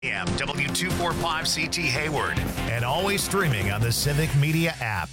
AM W245CT Hayward, and always streaming on the Civic Media app.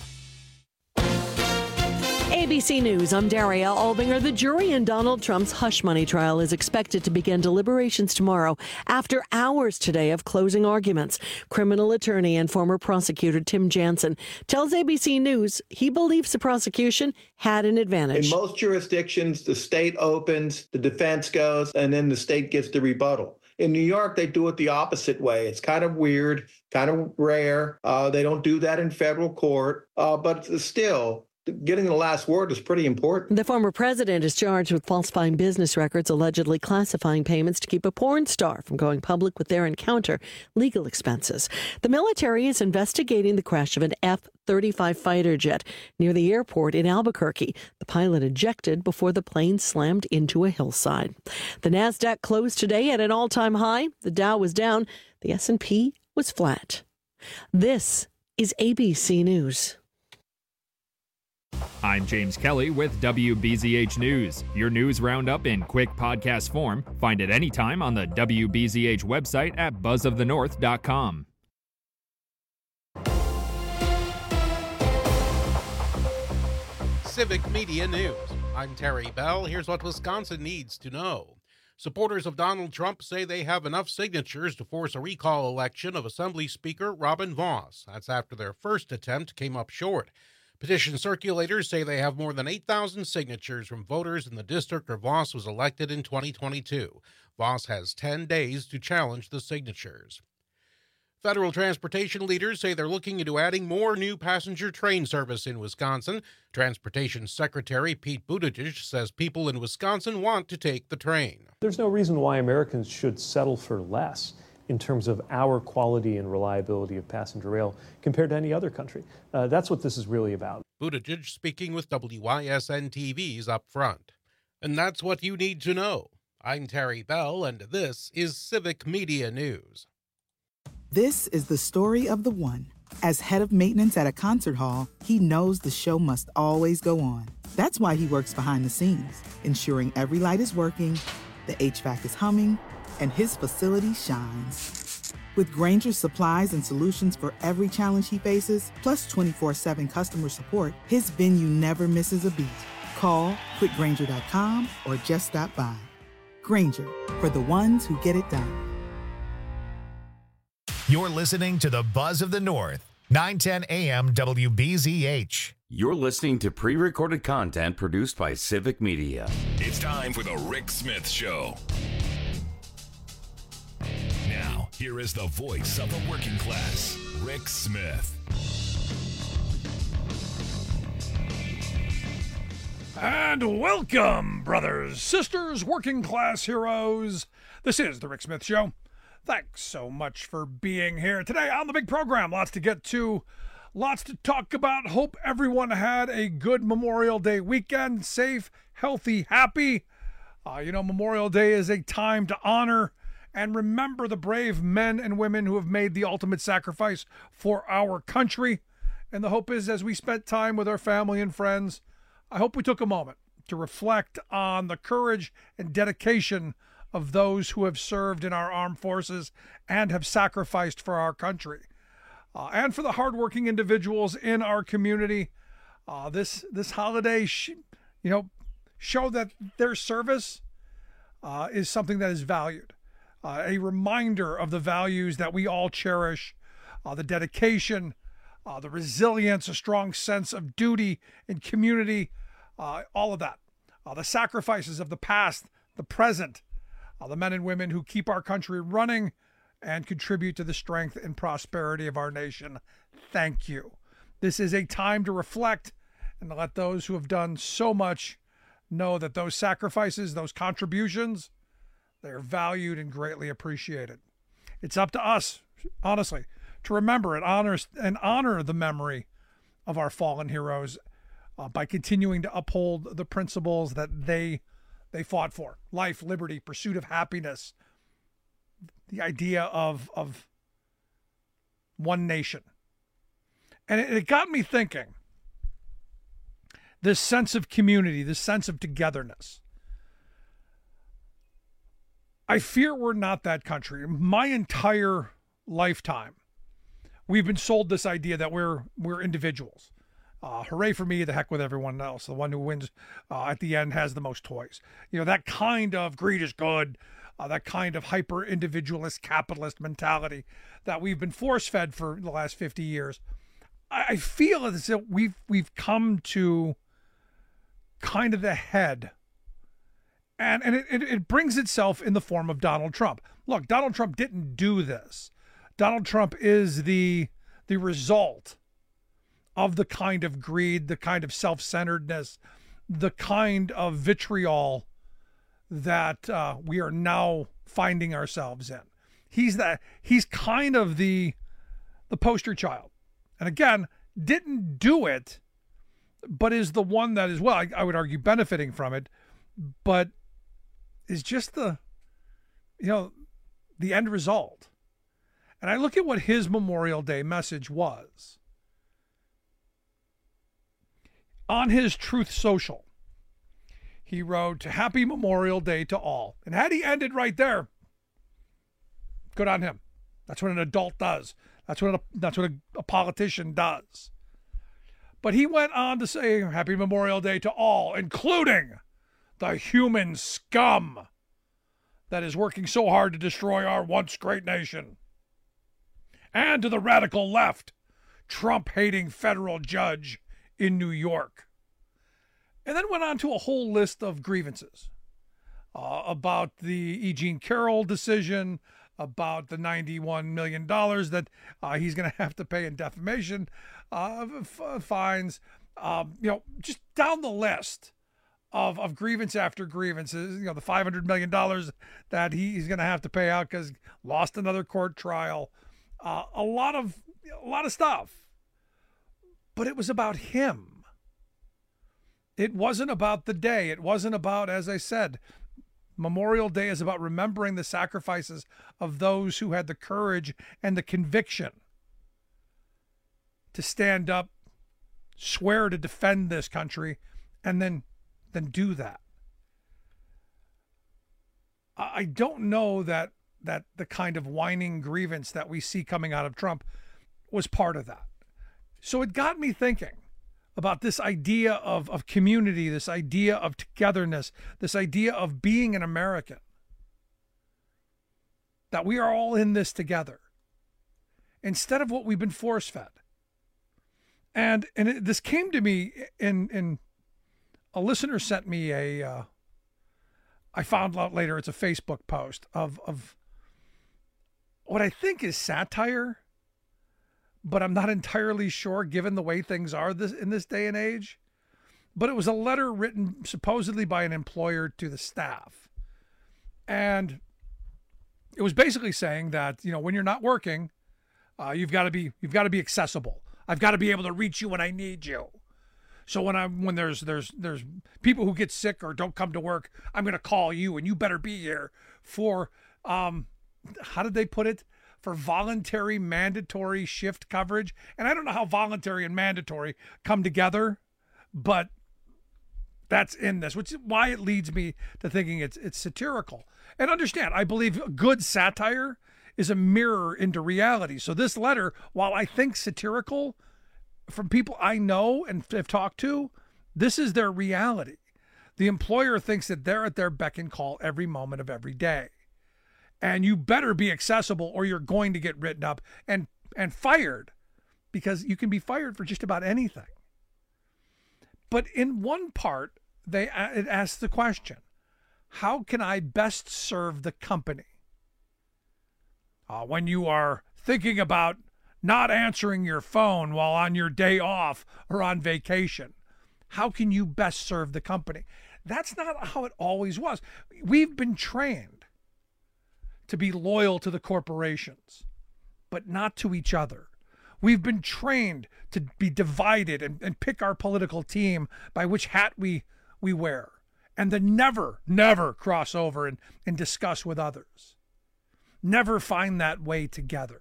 ABC News, I'm Daria Albinger. The jury in Donald Trump's hush money trial is expected to begin deliberations tomorrow after hours today of closing arguments. Criminal attorney and former prosecutor Tim Jansen tells ABC News he believes the prosecution had an advantage. In most jurisdictions, the state opens, the defense goes, and then the state gets the rebuttal. In New York, they do it the opposite way. It's kind of weird, kind of rare. They don't do that in federal court, but still, getting the last word is pretty important. The former president is charged with falsifying business records, allegedly classifying payments to keep a porn star from going public with their encounter, legal expenses. The military is investigating the crash of an F-35 fighter jet near the airport in Albuquerque. The pilot ejected before the plane slammed into a hillside. The Nasdaq closed today at an all-time high. The Dow was down. The S&P was flat. This is ABC News. I'm James Kelly with WBZH News. Your news roundup in quick podcast form. Find it anytime on the WBZH website at buzzofthenorth.com. Civic Media News. I'm Terry Bell. Here's what Wisconsin needs to know. Supporters of Donald Trump say they have enough signatures to force a recall election of Assembly Speaker Robin Vos. That's after their first attempt came up short. Petition circulators say they have more than 8,000 signatures from voters in the district where Vos was elected in 2022. Vos has 10 days to challenge the signatures. Federal transportation leaders say they're looking into adding more new passenger train service in Wisconsin. Transportation Secretary Pete Buttigieg says people in Wisconsin want to take the train. There's no reason why Americans should settle for less in terms of our quality and reliability of passenger rail compared to any other country. That's what this is really about. Buttigieg speaking with WYSN-TV's Up Front. And that's what you need to know. I'm Terry Bell, and this is Civic Media News. This is the story of the one. As head of maintenance at a concert hall, he knows the show must always go on. That's why he works behind the scenes, ensuring every light is working, the HVAC is humming, and his facility shines. With Grainger's supplies and solutions for every challenge he faces, plus 24/7 customer support, his venue never misses a beat. Call quickgrainger.com or just stop by. Grainger, for the ones who get it done. You're listening to the Buzz of the North, 910 AM WBZH. You're listening to pre-recorded content produced by Civic Media. It's time for the Rick Smith Show. Now, here is the voice of the working class, Rick Smith. And welcome, brothers, sisters, working class heroes. This is the Rick Smith Show. Thanks so much for being here today on the big program. Lots to get to, lots to talk about. Hope everyone had a good Memorial Day weekend, safe, healthy, happy. Memorial Day is a time to honor and remember the brave men and women who have made the ultimate sacrifice for our country. And the hope is, as we spent time with our family and friends, I hope we took a moment to reflect on the courage and dedication of those who have served in our armed forces and have sacrificed for our country. And for the hardworking individuals in our community, this holiday, show that their service is something that is valued. A reminder of the values that we all cherish, the dedication, the resilience, a strong sense of duty and community, all of that. The sacrifices of the past, the present, the men and women who keep our country running and contribute to the strength and prosperity of our nation. Thank you. This is a time to reflect and to let those who have done so much know that those sacrifices, those contributions, they're valued and greatly appreciated. It's up to us, honestly, to remember and honor the memory of our fallen heroes by continuing to uphold the principles that they fought for: life, liberty, pursuit of happiness, the idea of one nation. And it got me thinking, this sense of community, this sense of togetherness. I fear we're not that country. My entire lifetime, we've been sold this idea that we're individuals. Hooray for me, the heck with everyone else. The one who wins at the end has the most toys. You know, that kind of greed is good, that kind of hyper-individualist capitalist mentality that we've been force-fed for the last 50 years. I feel as if we've come to kind of the head. And it brings itself in the form of Donald Trump. Look, Donald Trump didn't do this. Donald Trump is the result of the kind of greed, the kind of self-centeredness, the kind of vitriol that we are now finding ourselves in. He's kind of the poster child. And again, didn't do it, but is the one that is, well, I would argue, benefiting from it, but is just the end result. And I look at what his Memorial Day message was. On his Truth Social, he wrote, "Happy Memorial Day to all." And had he ended right there, good on him. That's what an adult does. That's what a politician does. But he went on to say, "Happy Memorial Day to all, including the human scum that is working so hard to destroy our once great nation. And to the radical left, Trump-hating federal judge in New York." And then went on to a whole list of grievances about the E. Jean Carroll decision, about the $91 million that he's going to have to pay in defamation fines, just down the list of grievance after grievances, the $500 million that he's going to have to pay out because lost another court trial, a lot of stuff. But it was about him. It wasn't about the day. It wasn't about, as I said, Memorial Day is about remembering the sacrifices of those who had the courage and the conviction to stand up, swear to defend this country, and then do that. I don't know that the kind of whining grievance that we see coming out of Trump was part of that. So it got me thinking about this idea of community, this idea of togetherness, this idea of being an American, that we are all in this together, instead of what we've been force-fed. And this came to me in a listener sent me I found out later it's a Facebook post of what I think is satire, but I'm not entirely sure given the way things are in this day and age. But it was a letter written supposedly by an employer to the staff. And it was basically saying that, when you're not working, you've got to be accessible. I've got to be able to reach you when I need you. So when there's people who get sick or don't come to work, I'm going to call you and you better be here for, how did they put it? For voluntary mandatory shift coverage. And I don't know how voluntary and mandatory come together, but that's in this, which is why it leads me to thinking it's satirical. And understand, I believe good satire is a mirror into reality. So this letter, while I think satirical, from people I know and have talked to, this is their reality. The employer thinks that they're at their beck and call every moment of every day. And you better be accessible or you're going to get written up and fired, because you can be fired for just about anything. But in one part, it asks the question, how can I best serve the company? When you are thinking about not answering your phone while on your day off or on vacation, how can you best serve the company? That's not how it always was. We've been trained to be loyal to the corporations, but not to each other. We've been trained to be divided and pick our political team by which hat we wear, and then never cross over and discuss with others. Never find that way together.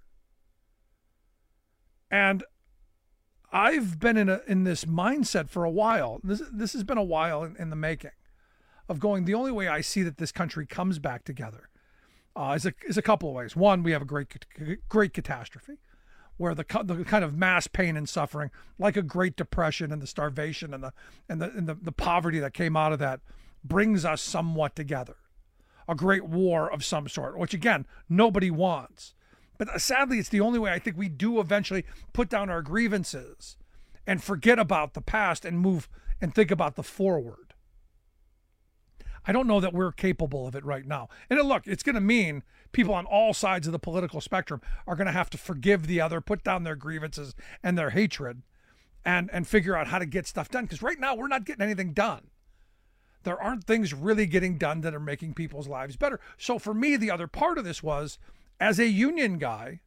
And I've been in this mindset for a while. This has been a while in the making, of going, the only way I see that this country comes back together is a couple of ways. One, we have a great catastrophe, where the kind of mass pain and suffering, like a Great Depression and the starvation and the poverty that came out of that, brings us somewhat together. A great war of some sort, which again nobody wants. But sadly, it's the only way I think we do eventually put down our grievances and forget about the past and move and think about the forward. I don't know that we're capable of it right now. And look, it's going to mean people on all sides of the political spectrum are going to have to forgive the other, put down their grievances and their hatred, and figure out how to get stuff done. Because right now, we're not getting anything done. There aren't things really getting done that are making people's lives better. So for me, the other part of this was, as a union guy,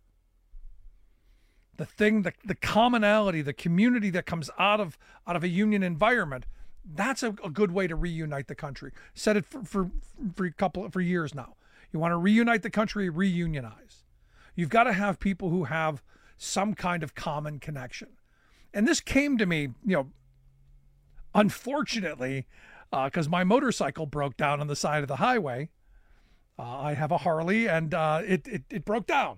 the commonality, the community that comes out of a union environment, that's a good way to reunite the country. Said it for years now. You want to reunite the country, reunionize. You've got to have people who have some kind of common connection. And this came to me, unfortunately, because my motorcycle broke down on the side of the highway. I have a Harley, and it broke down.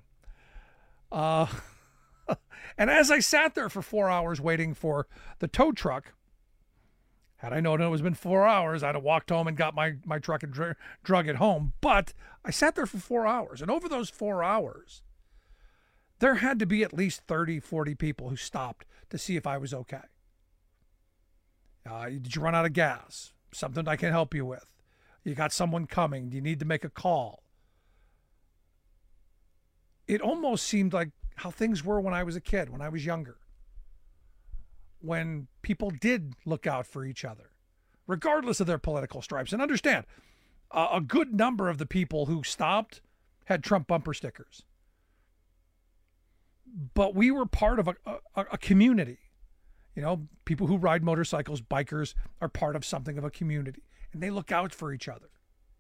And as I sat there for 4 hours waiting for the tow truck, had I known it was been 4 hours, I'd have walked home and got my truck and drug it home. But I sat there for 4 hours, and over those 4 hours, there had to be at least 30, 40 people who stopped to see if I was okay. Did you run out of gas? Something I can help you with? You got someone coming? Do you need to make a call? It almost seemed like how things were when I was a kid, when I was younger, when people did look out for each other, regardless of their political stripes. And understand, a good number of the people who stopped had Trump bumper stickers. But we were part of a community. People who ride motorcycles, bikers, are part of something of a community, and they look out for each other.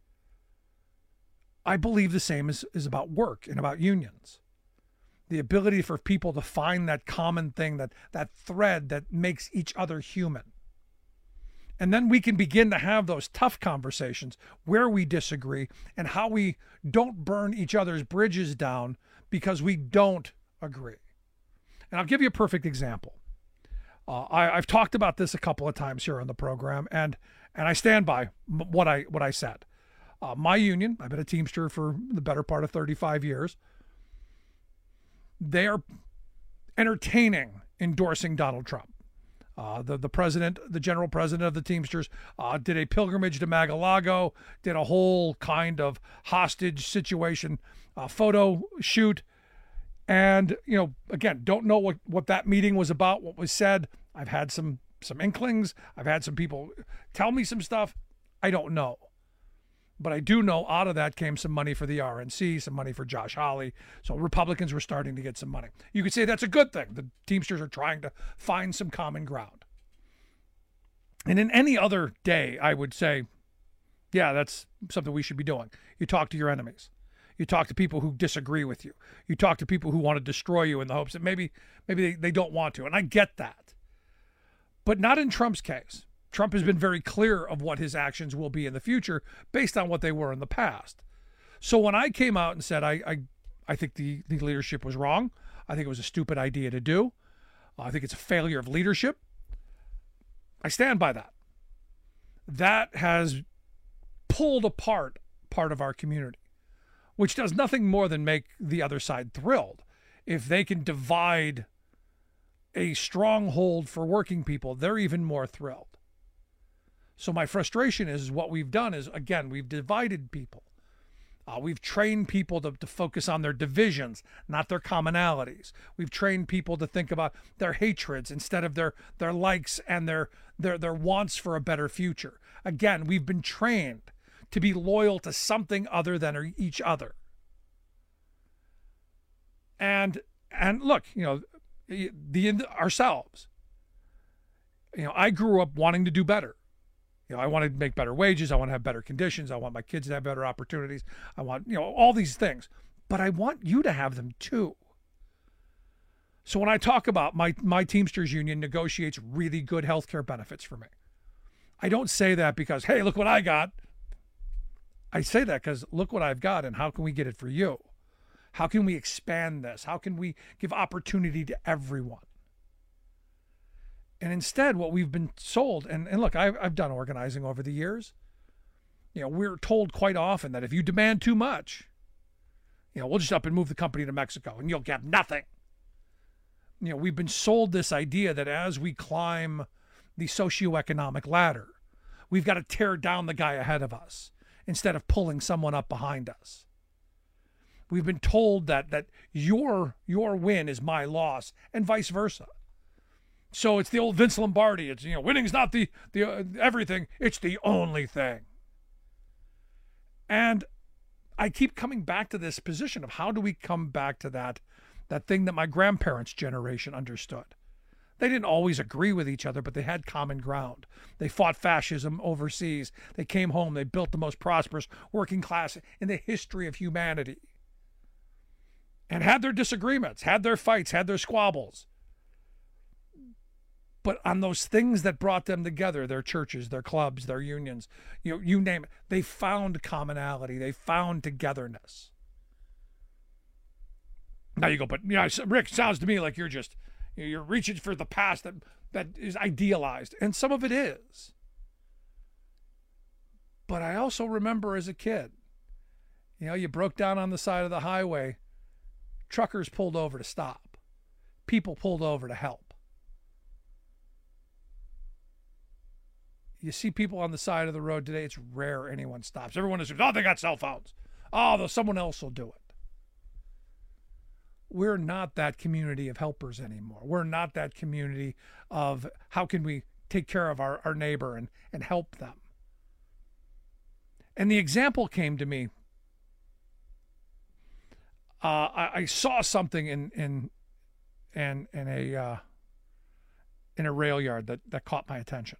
I believe the same is about work and about unions. The ability for people to find that common thing, that thread that makes each other human. And then we can begin to have those tough conversations where we disagree and how we don't burn each other's bridges down because we don't agree. And I'll give you a perfect example. I've talked about this a couple of times here on the program, and I stand by what I said. My union, I've been a Teamster for the better part of 35 years. They are entertaining endorsing Donald Trump. The president, the general president of the Teamsters, did a pilgrimage to Mar-a-Lago, did a whole kind of hostage situation photo shoot. And, again, don't know what that meeting was about, what was said. I've had some inklings. I've had some people tell me some stuff. I don't know. But I do know out of that came some money for the RNC, some money for Josh Hawley. So Republicans were starting to get some money. You could say that's a good thing. The Teamsters are trying to find some common ground. And in any other day, I would say, yeah, that's something we should be doing. You talk to your enemies. You talk to people who disagree with you. You talk to people who want to destroy you in the hopes that maybe they don't want to. And I get that. But not in Trump's case. Trump has been very clear of what his actions will be in the future based on what they were in the past. So when I came out and said I think the leadership was wrong, I think it was a stupid idea to do, I think it's a failure of leadership, I stand by that. That has pulled apart part of our community, which does nothing more than make the other side thrilled. If they can divide a stronghold for working people, they're even more thrilled. So my frustration is what we've done is, again, we've divided people. We've trained people to focus on their divisions, not their commonalities. We've trained people to think about their hatreds instead of their likes and their wants for a better future. Again, we've been trained to be loyal to something other than each other. And look, ourselves. I grew up wanting to do better. I want to make better wages. I want to have better conditions. I want my kids to have better opportunities. I want, all these things. But I want you to have them too. So when I talk about my Teamsters union negotiates really good health care benefits for me, I don't say that because, hey, look what I got. I say that because look what I've got, and how can we get it for you? How can we expand this? How can we give opportunity to everyone? And instead, what we've been sold, and look, I've done organizing over the years. We're told quite often that if you demand too much, we'll just up and move the company to Mexico and you'll get nothing. We've been sold this idea that as we climb the socioeconomic ladder, we've got to tear down the guy ahead of us instead of pulling someone up behind us. We've been told that your win is my loss and vice versa. So it's the old Vince Lombardi. It's, winning's not the everything. It's the only thing. And I keep coming back to this position of how do we come back to that thing that my grandparents' generation understood. They didn't always agree with each other, but they had common ground. They fought fascism overseas. They came home. They built the most prosperous working class in the history of humanity. And had their disagreements, had their fights, had their squabbles. But on those things that brought them together, their churches, their clubs, their unions, you name it, they found commonality. They found togetherness. Now you go, but Rick, sounds to me like you're reaching for the past that is idealized. And some of it is. But I also remember as a kid, you broke down on the side of the highway, truckers pulled over to stop. People pulled over to help. You see people on the side of the road today, it's rare anyone stops. Everyone assumes, they got cell phones. Someone else will do it. We're not that community of helpers anymore. We're not that community of how can we take care of our neighbor and help them. And the example came to me. I saw something in a rail yard that caught my attention.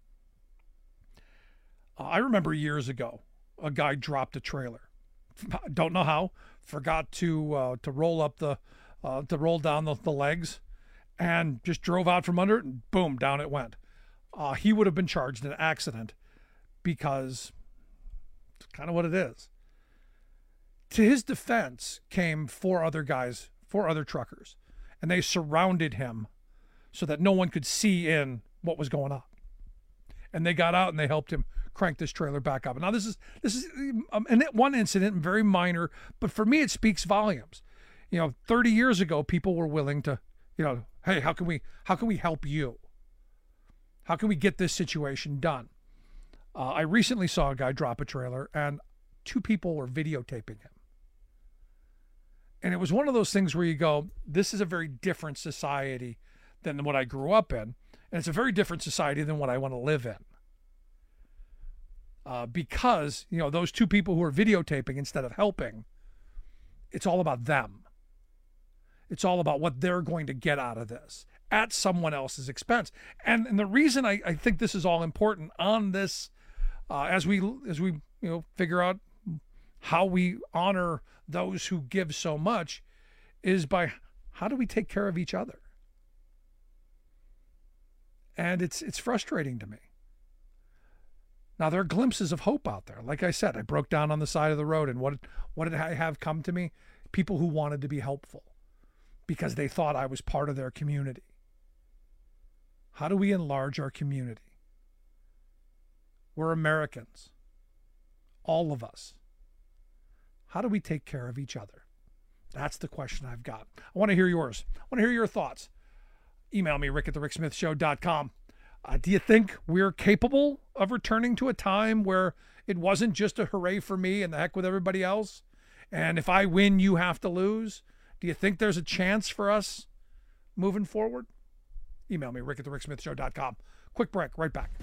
I remember years ago, a guy dropped a trailer. Don't know how. Forgot to roll up to roll down the legs, and just drove out from under it, and boom, down it went. He would have been charged in an accident because it's kind of what it is. To his defense came four other truckers, and they surrounded him so that no one could see in what was going on. And they got out and they helped him crank this trailer back up. Now this is one incident, very minor, but for me it speaks volumes. 30 years ago, people were willing to, hey, how can we help you? How can we get this situation done? I recently saw a guy drop a trailer, and two people were videotaping him. And it was one of those things where you go, this is a very different society than what I grew up in. And it's a very different society than what I want to live in. Because, those two people who are videotaping instead of helping, it's all about them. It's all about what they're going to get out of this at someone else's expense. And the reason I think this is all important on this, as we figure out how we honor those who give so much, is by how do we take care of each other? And it's frustrating to me. Now, there are glimpses of hope out there. Like I said, I broke down on the side of the road, and what did I have come to me? People who wanted to be helpful because they thought I was part of their community. How do we enlarge our community? We're Americans, all of us. How do we take care of each other? That's the question I've got. I want to hear yours. I want to hear your thoughts. Email me, rick@thericksmithshow.com. Do you think we're capable of returning to a time where it wasn't just a hooray for me and the heck with everybody else? And if I win, you have to lose? Do you think there's a chance for us moving forward? Email me, rick@thericksmithshow.com. Quick break, right back.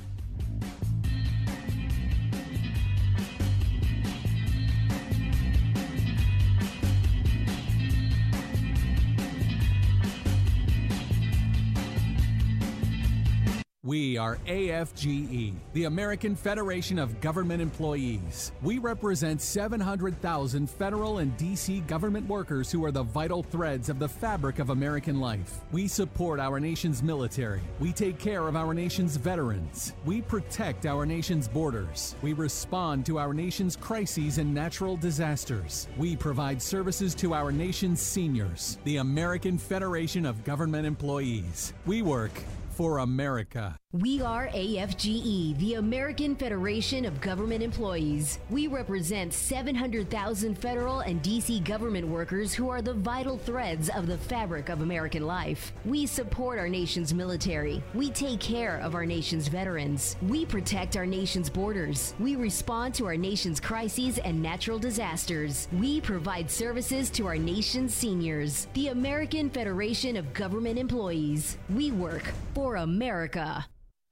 We are AFGE, the American Federation of Government Employees. We represent 700,000 federal and D.C. government workers who are the vital threads of the fabric of American life. We support our nation's military. We take care of our nation's veterans. We protect our nation's borders. We respond to our nation's crises and natural disasters. We provide services to our nation's seniors. The American Federation of Government Employees. We work for America. We are AFGE, the American Federation of Government Employees. We represent 700,000 federal and D.C. government workers who are the vital threads of the fabric of American life. We support our nation's military. We take care of our nation's veterans. We protect our nation's borders. We respond to our nation's crises and natural disasters. We provide services to our nation's seniors. The American Federation of Government Employees. We work for America.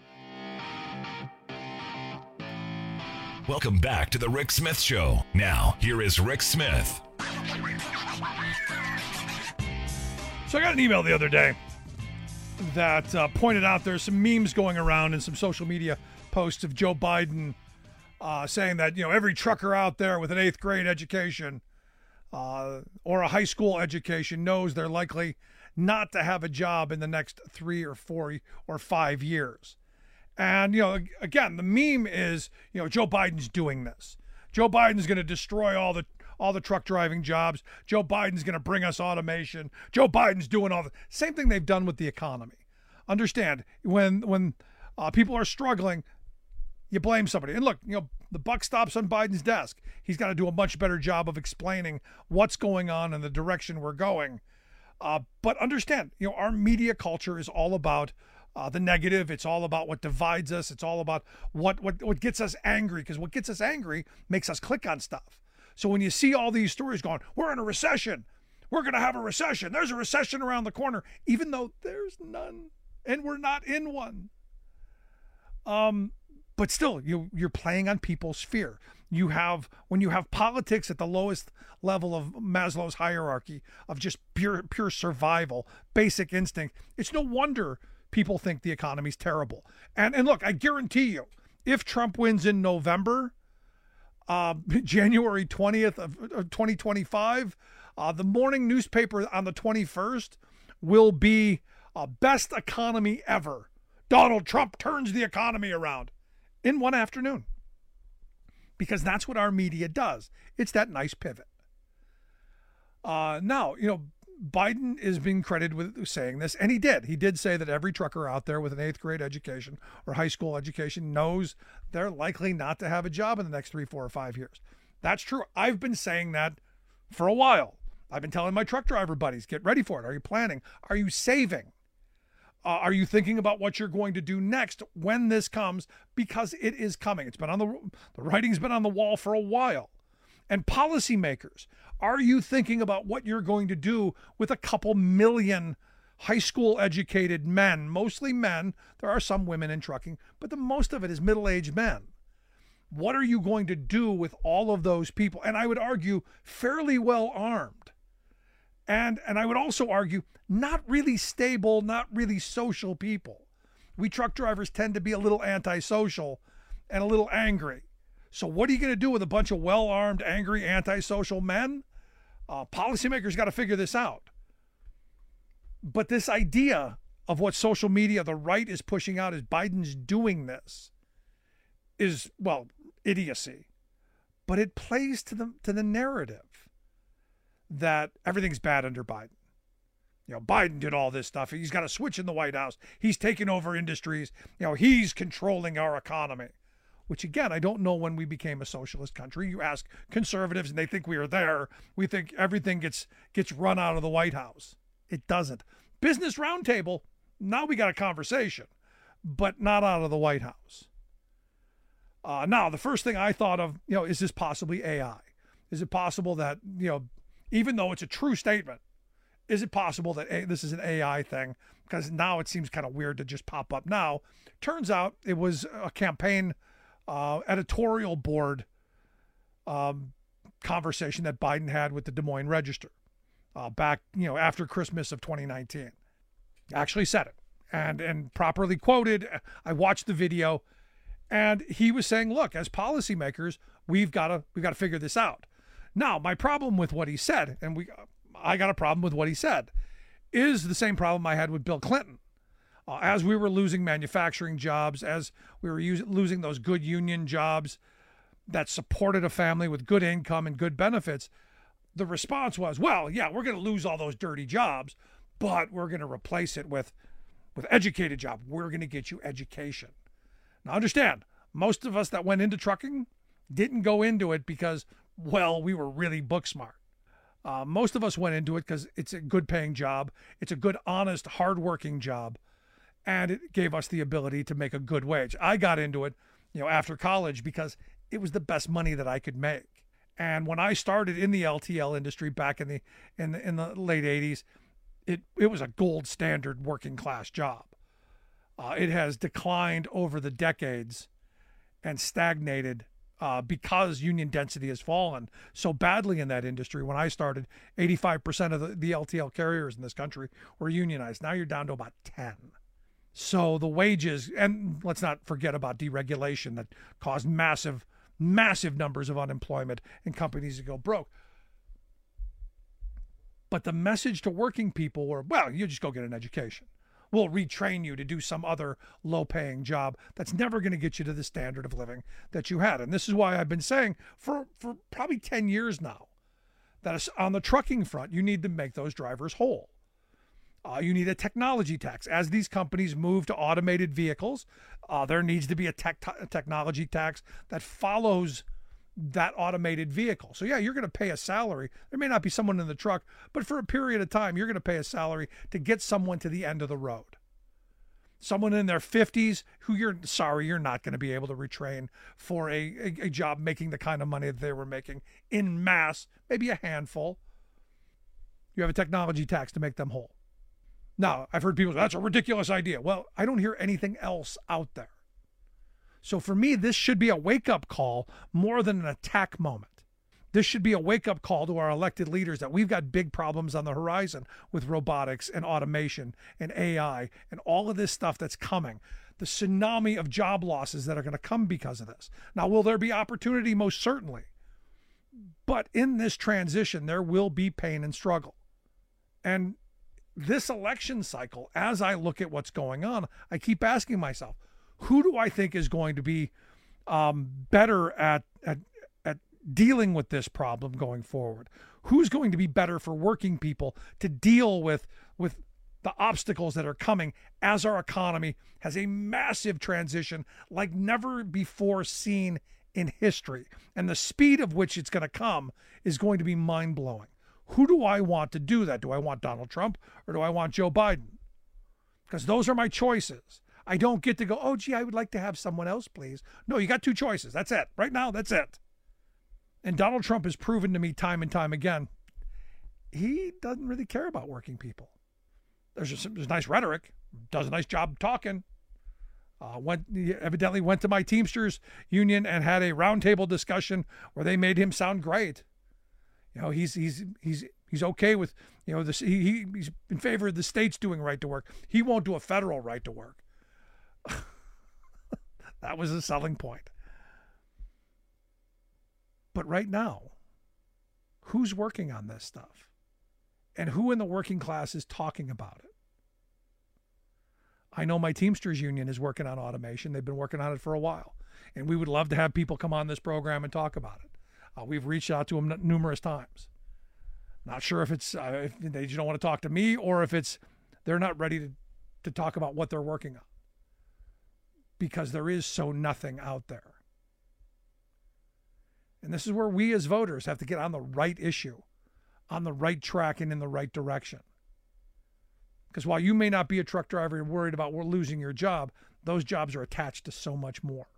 Welcome back to the Rick Smith Show. Now, here is Rick Smith. So I got an email the other day that pointed out there's some memes going around and some social media posts of Joe Biden saying that, every trucker out there with an 8th grade education or a high school education knows they're likely not to have a job in the next 3 or 4 or 5 years. And, again, the meme is, Joe Biden's doing this. Joe Biden's going to destroy all the truck driving jobs. Joe Biden's going to bring us automation. Joe Biden's doing all the same thing they've done with the economy. Understand, when people are struggling, you blame somebody. And look, the buck stops on Biden's desk. He's got to do a much better job of explaining what's going on and the direction we're going. But understand, our media culture is all about the negative. It's all about what divides us. It's all about what gets us angry, because what gets us angry makes us click on stuff. So when you see all these stories going, we're in a recession, we're going to have a recession, there's a recession around the corner, even though there's none and we're not in one. But still, you're playing on people's fear. When you have politics at the lowest level of Maslow's hierarchy of just pure survival, basic instinct, it's no wonder people think the economy's terrible. And look, I guarantee you, if Trump wins in November, January 20th of 2025, the morning newspaper on the 21st will be best economy ever. Donald Trump turns the economy around in one afternoon. Because that's what our media does. It's that nice pivot. Now, Biden is being credited with saying this, and he did. He did say that every trucker out there with an 8th grade education or high school education knows they're likely not to have a job in the next 3, 4, or 5 years. That's true. I've been saying that for a while. I've been telling my truck driver buddies, get ready for it. Are you planning? Are you saving? Are you thinking about what you're going to do next when this comes? Because it is coming. It's been on the writing's been on the wall for a while. And policymakers, are you thinking about what you're going to do with a couple million high school educated men, mostly men? There are some women in trucking, but the most of it is middle-aged men. What are you going to do with all of those people? And I would argue fairly well armed. And I would also argue not really stable, not really social people. We truck drivers tend to be a little antisocial and a little angry. So what are you going to do with a bunch of well-armed, angry, antisocial men? Policymakers got to figure this out. But this idea of what social media, the right is pushing out, is Biden's doing this, is, well, idiocy. But it plays to the narrative that everything's bad under Biden. Biden did all this stuff. He's got a switch in the White House. He's taken over industries. He's controlling our economy. Which, again, I don't know when we became a socialist country. You ask conservatives, and they think we are there. We think everything gets run out of the White House. It doesn't. Business Roundtable, now we got a conversation, but not out of the White House. Now, the first thing I thought of, is this possibly AI? Is it possible that, even though it's a true statement, is it possible that this is an AI thing? Because now it seems kind of weird to just pop up now. Turns out it was a campaign editorial board conversation that Biden had with the Des Moines Register back, after Christmas of 2019. Actually said it. and properly quoted. I watched the video, and he was saying, look, as policymakers, we've got to figure this out. Now, my problem with what he said, and I got a problem with what he said, is the same problem I had with Bill Clinton. As we were losing manufacturing jobs, as we were losing those good union jobs that supported a family with good income and good benefits, the response was, well, yeah, we're going to lose all those dirty jobs, but we're going to replace it with educated jobs. We're going to get you education. Now, understand, most of us that went into trucking didn't go into it because, well, we were really book smart. Most of us went into it because it's a good paying job. It's a good, honest, hardworking job. And it gave us the ability to make a good wage. I got into it, after college because it was the best money that I could make. And when I started in the LTL industry back in the late 80s, it was a gold standard working class job. It has declined over the decades and stagnated because union density has fallen so badly in that industry. When I started, 85% of the LTL carriers in this country were unionized. Now you're down to about 10. So the wages, and let's not forget about deregulation that caused massive numbers of unemployment and companies to go broke. But the message to working people were, well, you just go get an education. We'll retrain you to do some other low-paying job that's never going to get you to the standard of living that you had. And this is why I've been saying for probably 10 years now that on the trucking front, you need to make those drivers whole. You need a technology tax. As these companies move to automated vehicles, there needs to be a technology tax that follows that automated vehicle. So yeah, you're going to pay a salary. There may not be someone in the truck, but for a period of time, you're going to pay a salary to get someone to the end of the road. Someone in their 50s who you're not going to be able to retrain for a job making the kind of money that they were making in mass, maybe a handful. You have a technology tax to make them whole. Now, I've heard people say, that's a ridiculous idea. Well, I don't hear anything else out there. So for me, this should be a wake-up call more than an attack moment. This should be a wake-up call to our elected leaders that we've got big problems on the horizon with robotics and automation and AI and all of this stuff that's coming. The tsunami of job losses that are going to come because of this. Now, will there be opportunity? Most certainly. But in this transition, there will be pain and struggle. And this election cycle, as I look at what's going on, I keep asking myself, who do I think is going to be better at dealing with this problem going forward? Who's going to be better for working people to deal with the obstacles that are coming as our economy has a massive transition like never before seen in history? And the speed of which it's going to come is going to be mind-blowing. Who do I want to do that? Do I want Donald Trump or do I want Joe Biden? Because those are my choices. I don't get to go, oh, gee, I would like to have someone else, please. No, you got two choices. That's it. Right now, that's it. And Donald Trump has proven to me time and time again, he doesn't really care about working people. There's nice rhetoric, does a nice job talking. He evidently went to my Teamsters union and had a roundtable discussion where they made him sound great. He's okay with, this. He's in favor of the states doing right to work. He won't do a federal right to work. That was a selling point. But right now, who's working on this stuff? And who in the working class is talking about it? I know my Teamsters union is working on automation. They've been working on it for a while. And we would love to have people come on this program and talk about it. We've reached out to them numerous times. Not sure if it's if they just don't want to talk to me or if it's they're not ready to talk about what they're working on. Because there is so nothing out there. And this is where we as voters have to get on the right issue, on the right track and in the right direction. Because while you may not be a truck driver and worried about losing your job, those jobs are attached to so much more.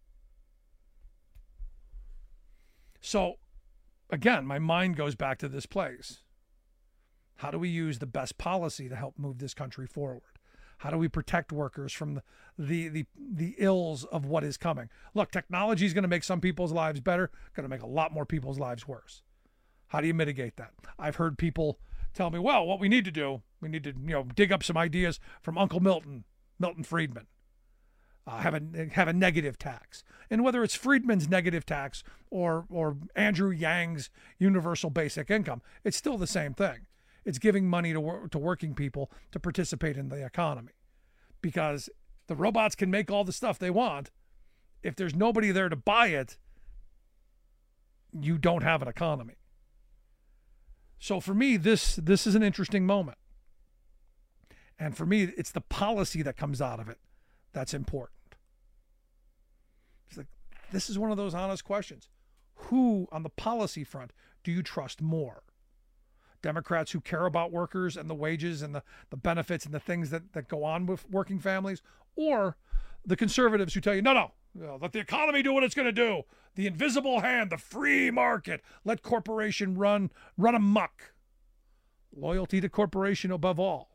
So, again, my mind goes back to this place. How do we use the best policy to help move this country forward? How do we protect workers from the ills of what is coming? Look, technology is going to make some people's lives better, going to make a lot more people's lives worse. How do you mitigate that? I've heard people tell me, well, what we need to do, we need to, dig up some ideas from Uncle Milton Friedman. Have a negative tax. And whether it's Friedman's negative tax or Andrew Yang's universal basic income, it's still the same thing. It's giving money to working people to participate in the economy. Because the robots can make all the stuff they want. If there's nobody there to buy it, you don't have an economy. So for me, this is an interesting moment. And for me, it's the policy that comes out of it that's important. It's like, this is one of those honest questions. Who on the policy front do you trust more? Democrats who care about workers and the wages and the benefits and the things that go on with working families, or the conservatives who tell you, no, let the economy do what it's going to do. The invisible hand, the free market, let corporation run amok. Loyalty to corporation above all.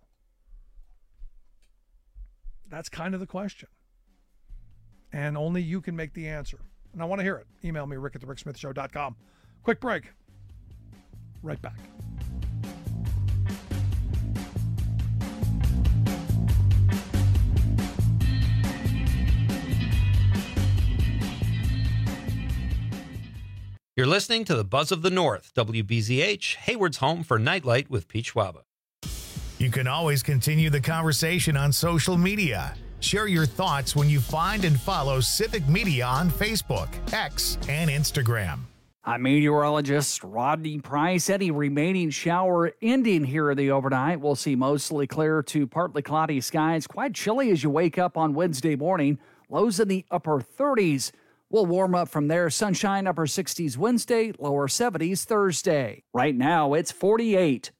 That's kind of the question. And only you can make the answer. And I want to hear it. Email me, rick@thericksmithshow.com. Quick break. Right back. You're listening to the Buzz of the North, WBZH, Hayward's home for Nightlight with Pete Schwaba. You can always continue the conversation on social media. Share your thoughts when you find and follow Civic Media on Facebook, X, and Instagram. I'm meteorologist Rodney Price. Any remaining shower ending here in the overnight. We'll see mostly clear to partly cloudy skies. Quite chilly as you wake up on Wednesday morning. Lows in the upper 30s. We'll warm up from there. Sunshine, upper 60s Wednesday, lower 70s Thursday. Right now, it's 48.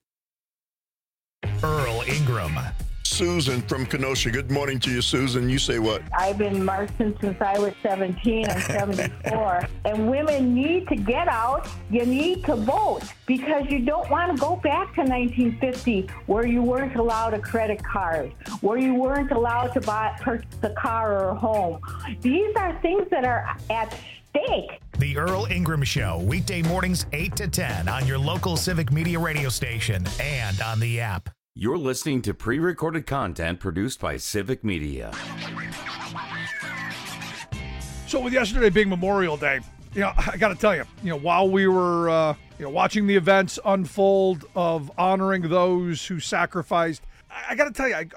Earl Ingram. Susan from Kenosha. Good morning to you, Susan. You say what? I've been marching since I was 17. I'm 74. And women need to get out. You need to vote because you don't want to go back to 1950 where you weren't allowed a credit card, where you weren't allowed to purchase a car or a home. These are things that are at stake. The Earl Ingram Show, weekday mornings 8 to 10 on your local Civic Media radio station and on the app. You're listening to pre-recorded content produced by Civic Media. So with yesterday being Memorial Day, I got to tell you, while we were, watching the events unfold of honoring those who sacrificed, I got to tell you,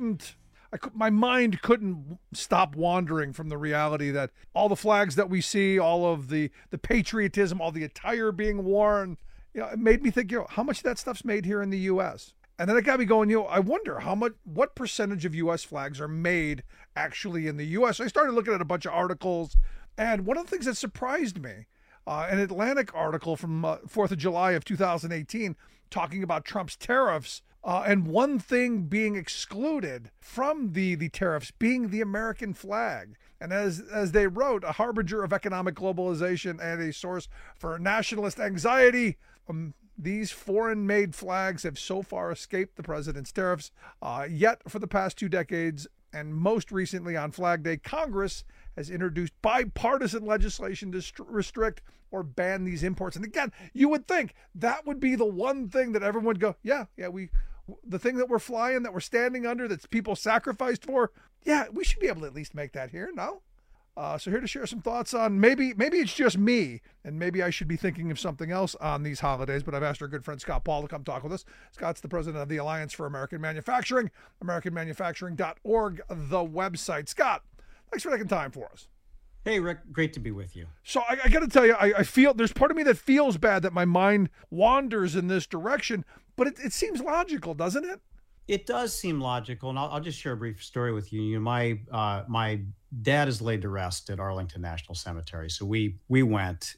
my mind couldn't stop wandering from the reality that all the flags that we see, all of the patriotism, all the attire being worn, it made me think, how much of that stuff's made here in the U.S. And then it got me going, I wonder what percentage of U.S. flags are made actually in the U.S. I started looking at a bunch of articles, and one of the things that surprised me, an Atlantic article from 4th of July of 2018 talking about Trump's tariffs, and one thing being excluded from the tariffs being the American flag. And as they wrote, a harbinger of economic globalization and a source for nationalist anxiety, these foreign-made flags have so far escaped the president's tariffs. Yet, for the past 2 decades, and most recently on Flag Day, Congress has introduced bipartisan legislation to restrict or ban these imports. And again, you would think that would be the one thing that everyone would go, the thing that we're flying, that we're standing under, that people sacrificed for, we should be able to at least make that here, no? So here to share some thoughts on maybe it's just me, and maybe I should be thinking of something else on these holidays, but I've asked our good friend Scott Paul to come talk with us. Scott's the president of the Alliance for American Manufacturing, AmericanManufacturing.org, the website. Scott, thanks for taking time for us. Hey, Rick, great to be with you. So I got to tell you, I feel there's part of me that feels bad that my mind wanders in this direction, but it seems logical, doesn't it? It does seem logical, and I'll just share a brief story with you. My dad is laid to rest at Arlington National Cemetery, so we went,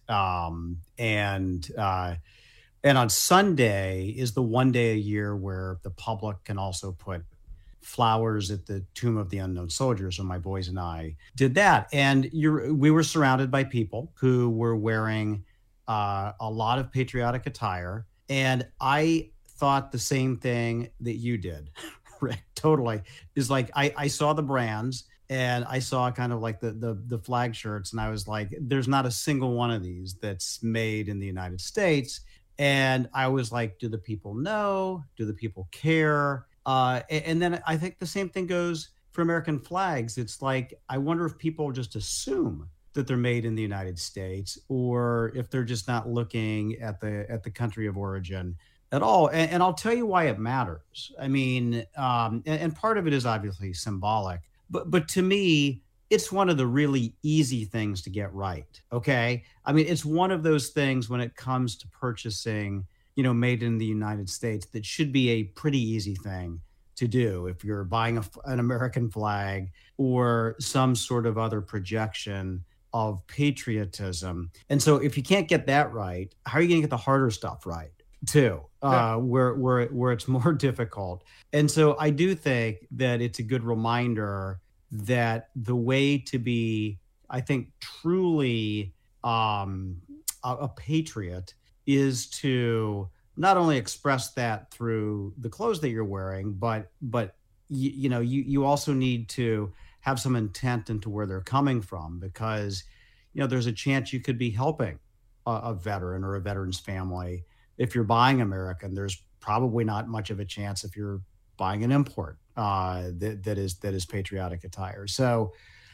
and on Sunday is the one day a year where the public can also put flowers at the Tomb of the Unknown Soldier. So my boys and I did that, and we were surrounded by people who were wearing a lot of patriotic attire, and I thought the same thing that you did, Rick, totally. Is like, I saw the brands and I saw kind of like the flag shirts, and I was like, there's not a single one of these that's made in the United States. And I was like, do the people know? Do the people care? And then I think the same thing goes for American flags. It's like, I wonder if people just assume that they're made in the United States, or if they're just not looking at the country of origin at all. And I'll tell you why it matters. I mean, and part of it is obviously symbolic, but to me, it's one of the really easy things to get right. Okay. I mean, it's one of those things when it comes to purchasing, made in the United States, that should be a pretty easy thing to do if you're buying an American flag or some sort of other projection of patriotism. And so if you can't get that right, how are you going to get the harder stuff right too, where it's more difficult? And so I do think that it's a good reminder that the way to be, I think, truly a patriot is to not only express that through the clothes that you're wearing, but you also need to have some intent into where they're coming from, because there's a chance you could be helping a veteran or a veteran's family. If you're buying American, there's probably not much of a chance if you're buying an import that is patriotic attire. So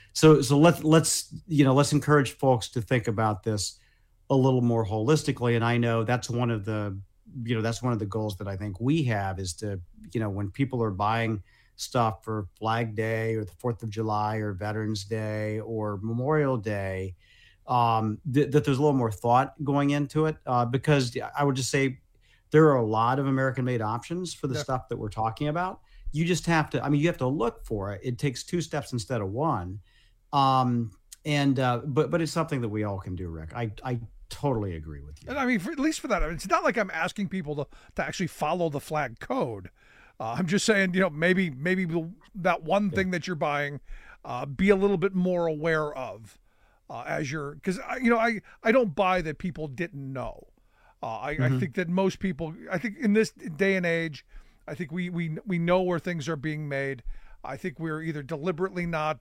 let's encourage folks to think about this a little more holistically. And I know that's one of the goals that I think we have, is to, when people are buying stuff for Flag Day or the 4th of July or Veterans Day or Memorial Day, that there's a little more thought going into it, because I would just say there are a lot of American-made options for the stuff that we're talking about. You just have to, you have to look for it. It takes 2 steps instead of 1. But it's something that we all can do, Rick. I totally agree with you. And at least for that, it's not like I'm asking people to actually follow the flag code. I'm just saying, maybe that one thing that you're buying, be a little bit more aware of because I don't buy that people didn't know. I think that most people, I think in this day and age, I think we know where things are being made. I think we're either deliberately not,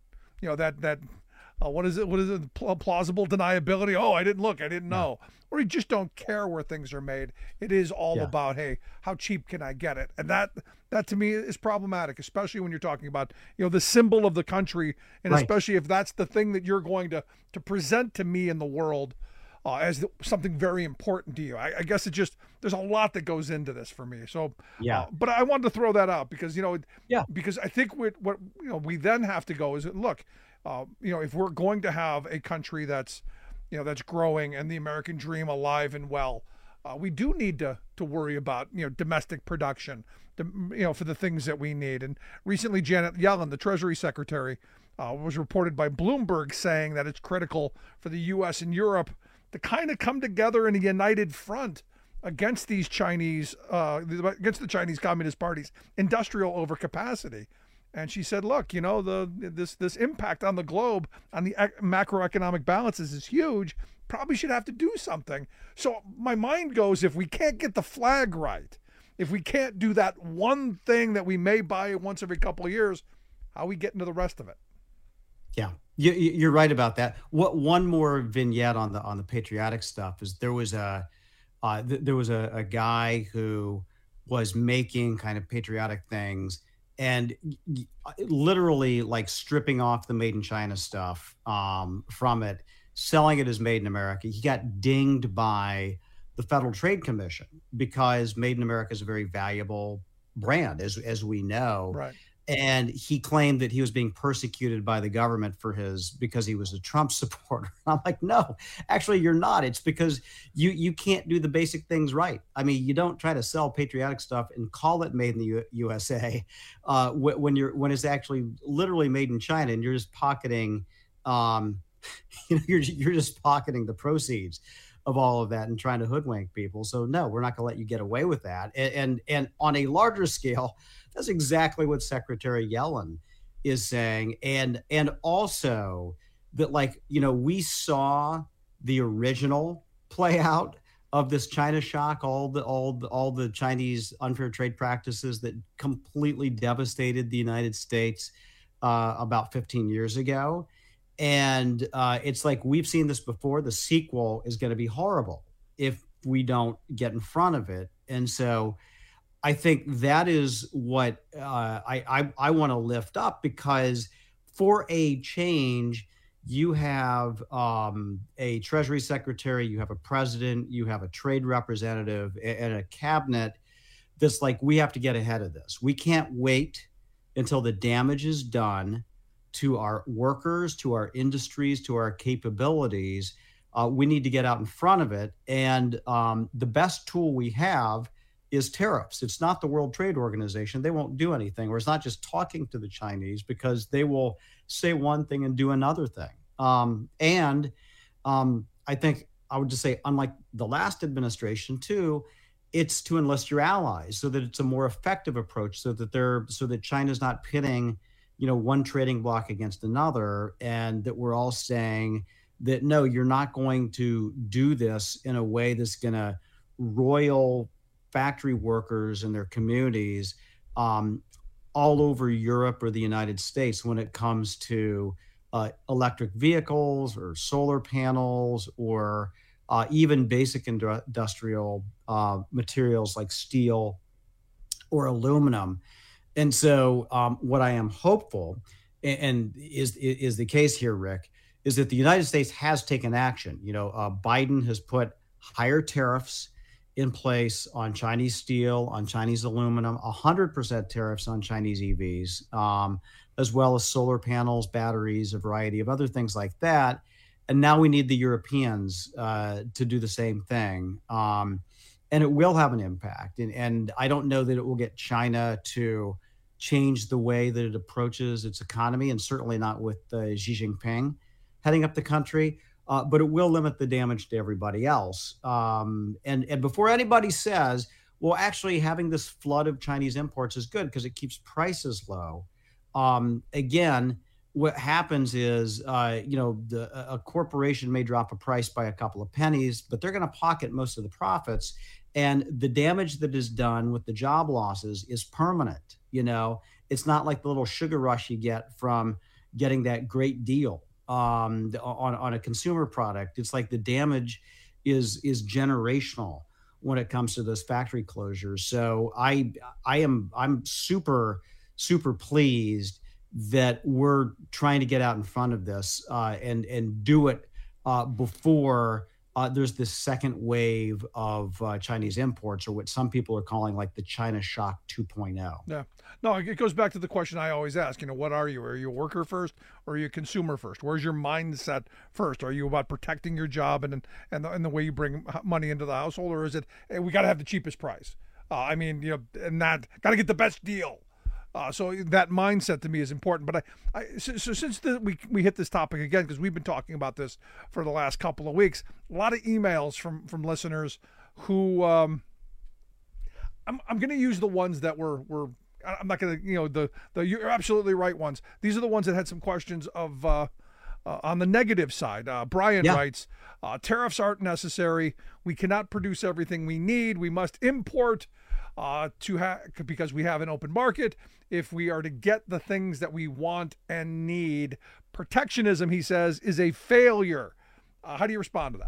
what is it? Plausible deniability. Oh, I didn't look. I didn't know. Or you just don't care where things are made. It is all about, hey, how cheap can I get it? And that to me is problematic, especially when you're talking about, the symbol of the country. And especially if that's the thing that you're going to present to me in the world as something very important to you. I guess there's a lot that goes into this for me. So, but I wanted to throw that out because, because I think what we then have to go is, look, if we're going to have a country that's growing and the American dream alive and well, we do need to worry about, domestic production, for the things that we need. And recently, Janet Yellen, the Treasury Secretary, was reported by Bloomberg saying that it's critical for the U.S. and Europe to kind of come together in a united front against these against the Chinese Communist Party's industrial overcapacity. And she said, look, this impact on the globe, on the macroeconomic balances is huge. Probably should have to do something. So my mind goes, if we can't get the flag right, if we can't do that one thing that we may buy once every couple of years, how are we getting to the rest of it? Yeah, you're right about that. One more vignette on the patriotic stuff is there was a guy who was making kind of patriotic things and literally like stripping off the made in China stuff from it, selling it as made in America. He got dinged by the Federal Trade Commission because made in America is a very valuable brand, as we know. Right. And he claimed that he was being persecuted by the government because he was a Trump supporter. I'm like, no, actually you're not. It's because you can't do the basic things right. I mean, you don't try to sell patriotic stuff and call it made in the USA when it's actually literally made in China, and you're just pocketing, you're just pocketing the proceeds of all of that and trying to hoodwink people. So no, we're not going to let you get away with that. And on a larger scale, that's exactly what Secretary Yellen is saying. And also that, we saw the original play out of this China shock, all the Chinese unfair trade practices that completely devastated the United States about 15 years ago. And it's like, we've seen this before. The sequel is going to be horrible if we don't get in front of it. And so I think that is what I want to lift up, because for a change, you have a Treasury Secretary, you have a president, you have a trade representative, and a cabinet that's like, we have to get ahead of this. We can't wait until the damage is done to our workers, to our industries, to our capabilities. We need to get out in front of it. And the best tool we have is tariffs. It's not the World Trade Organization. They won't do anything. Or it's not just talking to the Chinese, because they will say one thing and do another thing. I think I would just say, unlike the last administration too, it's to enlist your allies so that it's a more effective approach, so that China's not pitting, one trading bloc against another, and that we're all saying that, no, you're not going to do this in a way that's going to roil factory workers and their communities all over Europe or the United States when it comes to electric vehicles or solar panels or even basic industrial materials like steel or aluminum. And so what I am hopeful, and is the case here, Rick, is that the United States has taken action. Biden has put higher tariffs in place on Chinese steel, on Chinese aluminum, 100% tariffs on Chinese EVs, as well as solar panels, batteries, a variety of other things like that. And now we need the Europeans to do the same thing. And it will have an impact. And I don't know that it will get China to change the way that it approaches its economy, and certainly not with Xi Jinping heading up the country. But it will limit the damage to everybody else. And before anybody says, well, actually having this flood of Chinese imports is good because it keeps prices low. Again, what happens is, a corporation may drop a price by a couple of pennies, but they're going to pocket most of the profits. And the damage that is done with the job losses is permanent. It's not like the little sugar rush you get from getting that great deal on a consumer product. It's like the damage is generational when it comes to those factory closures. So I'm super pleased that we're trying to get out in front of this and do it before there's this second wave of Chinese imports, or what some people are calling like the China shock 2.0. Yeah. No, it goes back to the question I always ask, what are you? Are you a worker first, or are you a consumer first? Where's your mindset first? Are you about protecting your job and the way you bring money into the household, or is it, hey, we got to have the cheapest price? And that got to get the best deal. So that mindset to me is important. But so since we hit this topic again, because we've been talking about this for the last couple of weeks, a lot of emails from listeners who I'm going to use the ones that were I'm not going to you're absolutely right ones. These are the ones that had some questions of on the negative side. Brian writes, tariffs aren't necessary. We cannot produce everything we need. We must import because we have an open market. If we are to get the things that we want and need, protectionism, he says, is a failure. How do you respond to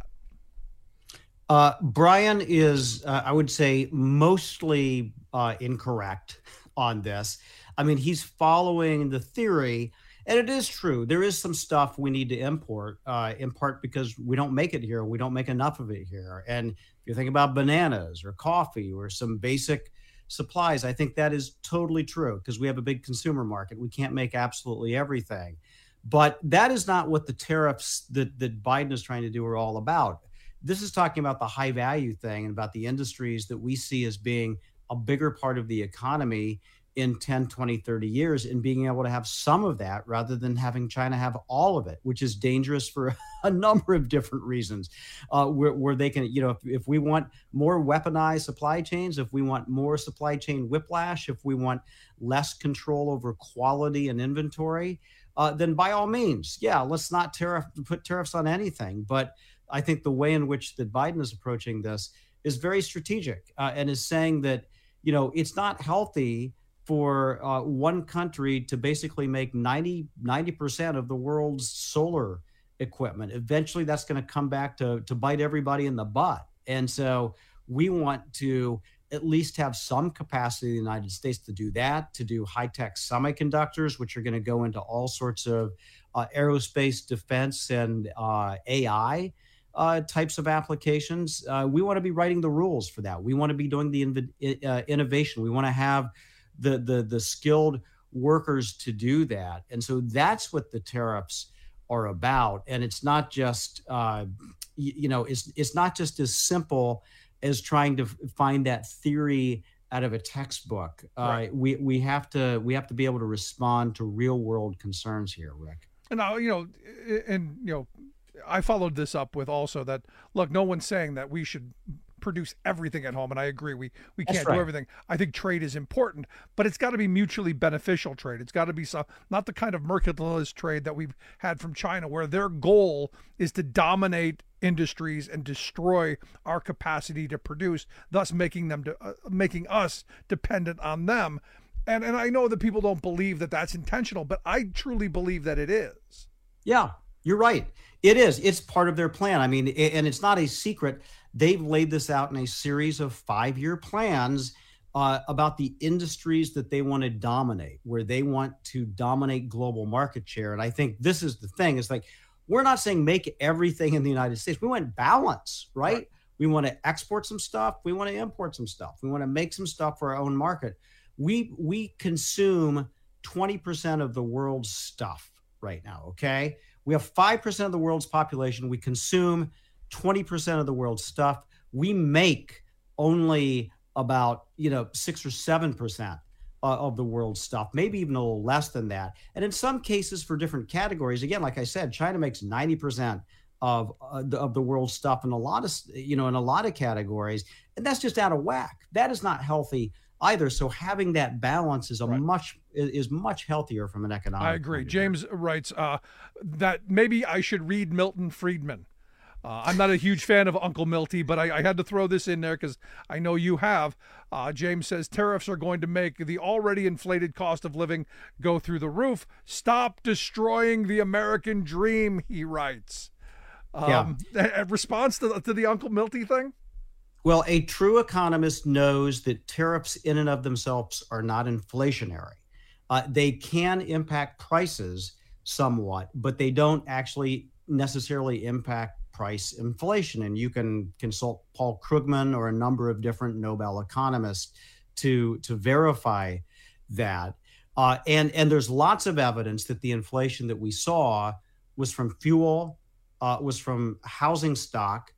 that? Brian is, I would say, mostly incorrect on this. I mean, he's following the theory, and it is true. There is some stuff we need to import, in part because we don't make it here. We don't make enough of it here. And if you think about bananas or coffee or some basic supplies, I think that is totally true because we have a big consumer market. We can't make absolutely everything. But that is not what the tariffs that Biden is trying to do are all about. This is talking about the high value thing and about the industries that we see as being a bigger part of the economy in 10, 20, 30 years, and being able to have some of that rather than having China have all of it, which is dangerous for a number of different reasons, where they can, if we want more weaponized supply chains, if we want more supply chain whiplash, if we want less control over quality and inventory, then by all means, let's not put tariffs on anything. But I think the way in which that Biden is approaching this is very strategic and is saying that, it's not healthy for one country to basically make 90% of the world's solar equipment. Eventually, that's going to come back to bite everybody in the butt. And so we want to at least have some capacity in the United States to do that, to do high-tech semiconductors, which are going to go into all sorts of aerospace, defense, and AI types of applications. We want to be writing the rules for that. We want to be doing the innovation. We want to have the skilled workers to do that. And so that's what the tariffs are about. And it's not just, it's not just as simple as trying to find that theory out of a textbook. Right. We have to be able to respond to real world concerns here, Rick. And now, I followed this up with also that, look, no one's saying that we should produce everything at home, and I agree, we can't do everything. I think trade is important, but it's got to be mutually beneficial trade. It's got to be not the kind of mercantilist trade that we've had from China, where their goal is to dominate industries and destroy our capacity to produce, thus making us dependent on them. And I know that people don't believe that that's intentional, but I truly believe that it is. Yeah, you're right. It is. It's part of their plan. I mean, and it's not a secret. They've laid this out in a series of 5-year plans about the industries that they want to dominate, where they want to dominate global market share. And I think this is the thing. It's like, we're not saying make everything in the United States. We want balance, right? We want to export some stuff. We want to import some stuff. We want to make some stuff for our own market. We consume 20% of the world's stuff right now, okay? We have 5% of the world's population. We consume 20% of the world's stuff. We make only about 6 or 7% of the world's stuff, maybe even a little less than that. And in some cases, for different categories, again, like I said, China makes 90% of the world's stuff in a lot of categories, and that's just out of whack. That is not healthy either. So having that balance is much healthier from an economic. I agree. James writes that maybe I should read Milton Friedman. I'm not a huge fan of Uncle Milty, but I had to throw this in there because I know you have. James says tariffs are going to make the already inflated cost of living go through the roof. Stop destroying the American dream, he writes. A response to the Uncle Milty thing? Well, a true economist knows that tariffs in and of themselves are not inflationary. They can impact prices somewhat, but they don't actually necessarily impact price inflation. And you can consult Paul Krugman or a number of different Nobel economists to verify that. And there's lots of evidence that the inflation that we saw was from fuel, was from housing stock,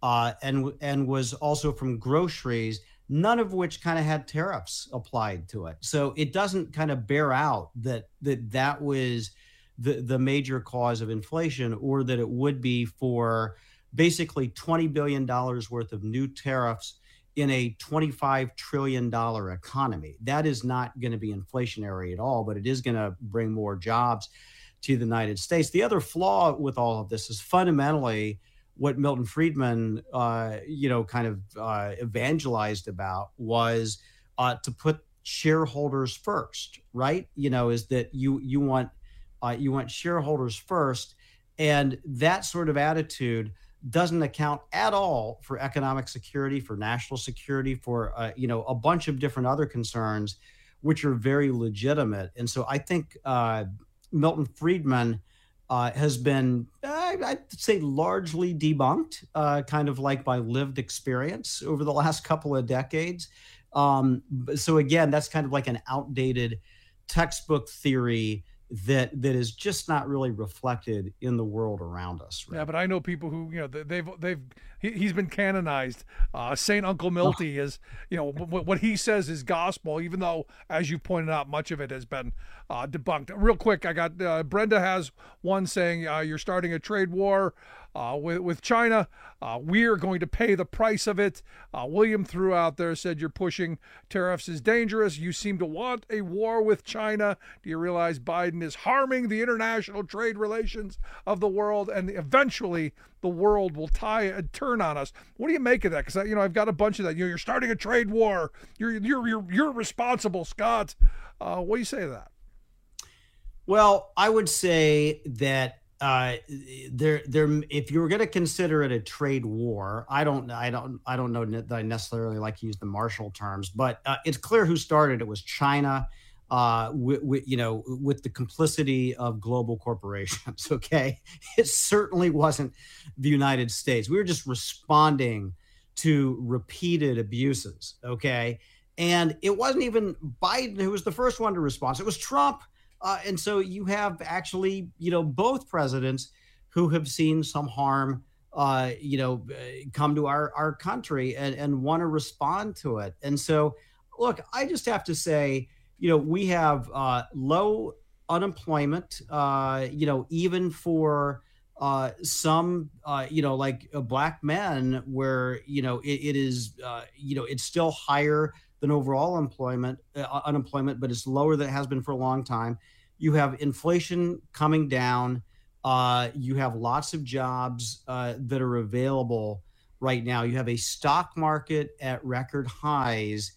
and was also from groceries, none of which kind of had tariffs applied to it. So it doesn't kind of bear out that was the major cause of inflation, or that it would be for basically $20 billion worth of new tariffs in a $25 trillion economy. That is not going to be inflationary at all, but it is going to bring more jobs to the United States. The other flaw with all of this is fundamentally what Milton Friedman, evangelized about was to put shareholders first, right? Is that you want shareholders first, and that sort of attitude doesn't account at all for economic security, for national security, for a bunch of different other concerns, which are very legitimate. And so I think Milton Friedman has been, I'd say, largely debunked, kind of like by lived experience over the last couple of decades. So again, that's kind of like an outdated textbook theory that is just not really reflected in the world around us. Right? Yeah, but I know people who, he's been canonized. Saint Uncle Milty is, what he says is gospel, even though, as you pointed out, much of it has been debunked. Real quick, I got Brenda has one saying you're starting a trade war with China. We're going to pay the price of it. William threw out there, said you're pushing tariffs is dangerous. You seem to want a war with China. Do you realize Biden is harming the international trade relations of the world, and eventually the world will turn on us? What do you make of that? Because I've got a bunch of that. You're starting a trade war. You're responsible, Scott. What do you say to that? Well, I would say that if you were going to consider it a trade war, I don't know that I necessarily like to use the Marshall terms, but it's clear who started it was China, with the complicity of global corporations. Okay, it certainly wasn't the United States. We were just responding to repeated abuses. Okay, and it wasn't even Biden who was the first one to respond. It was Trump. And so you have actually, both presidents who have seen some harm, come to our country and want to respond to it. And so, look, I just have to say, we have low unemployment, even for some, like black men, where, it is, it's still higher than overall unemployment, but it's lower than it has been for a long time. You have inflation coming down. You have lots of jobs that are available right now. You have a stock market at record highs.